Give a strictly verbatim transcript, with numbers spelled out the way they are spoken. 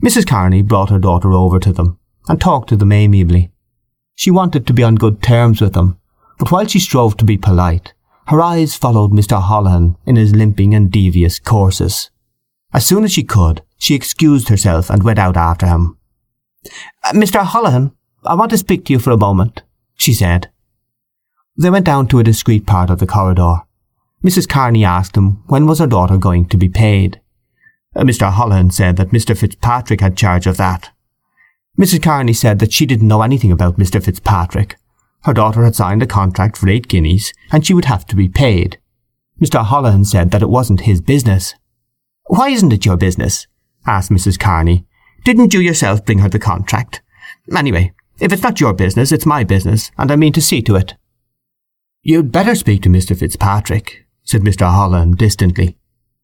Missus Kearney brought her daughter over to them and talked to them amiably. She wanted to be on good terms with them, but while she strove to be polite, her eyes followed Mister Holohan in his limping and devious courses. As soon as she could, she excused herself and went out after him. "Mister Holohan, I want to speak to you for a moment," she said. They went down to a discreet part of the corridor. Missus Kearney asked him when was her daughter going to be paid. Mister Holohan said that Mister Fitzpatrick had charge of that. Missus Kearney said that she didn't know anything about Mister Fitzpatrick. Her daughter had signed a contract for eight guineas, and she would have to be paid. Mister Holohan said that it wasn't his business. "Why isn't it your business?" asked Missus Kearney. "Didn't you yourself bring her the contract? Anyway, if it's not your business, it's my business, and I mean to see to it." "You'd better speak to Mister Fitzpatrick," said Mister Holohan distantly.